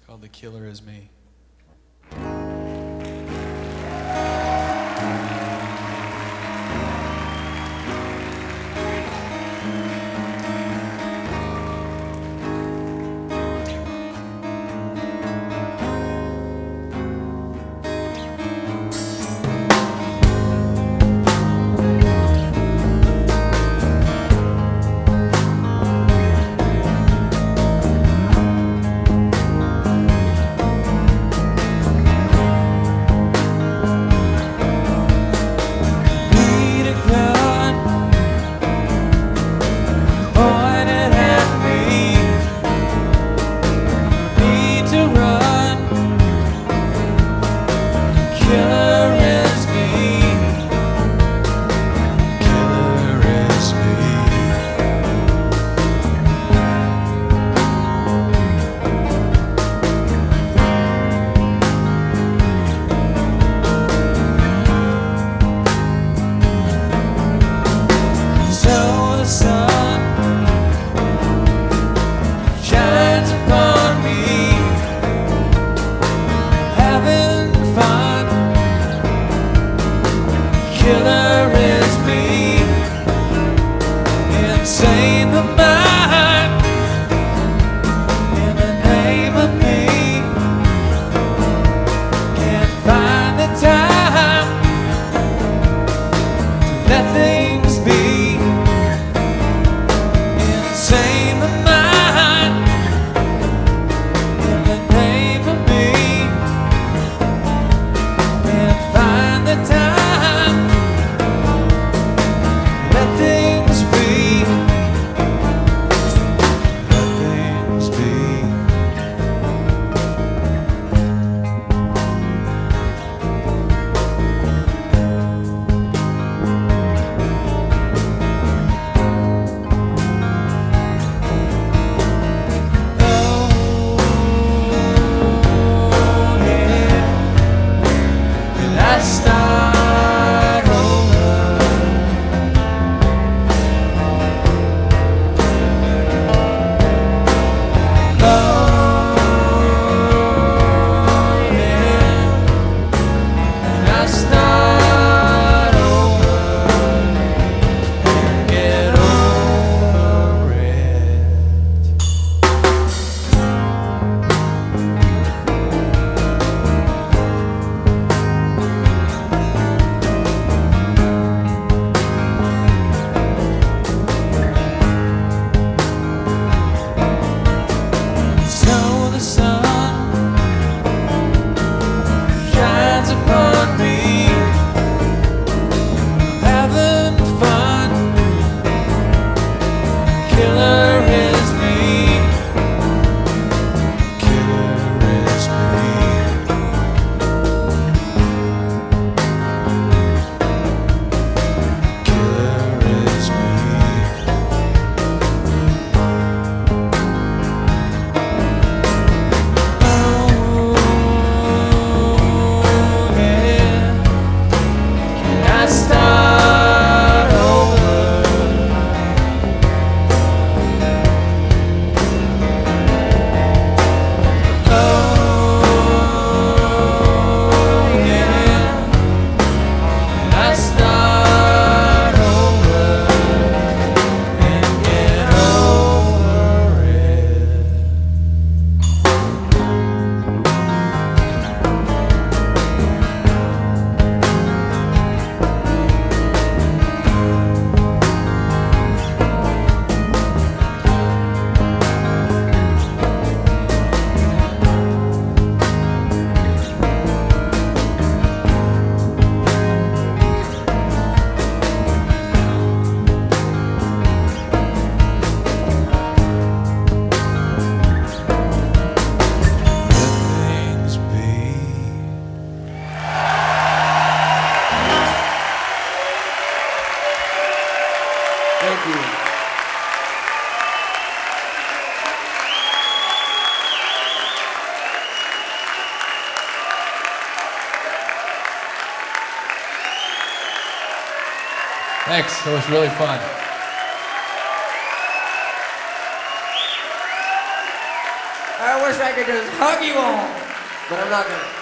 called The Killer Is Me. Killer is me, insane the mind, in the name of me, can't find the time to let things be, insane the mind, in the name of me, can't find the time. Thank you. Thanks, it was really fun. All right, wish I could just hug you all. But I'm not gonna.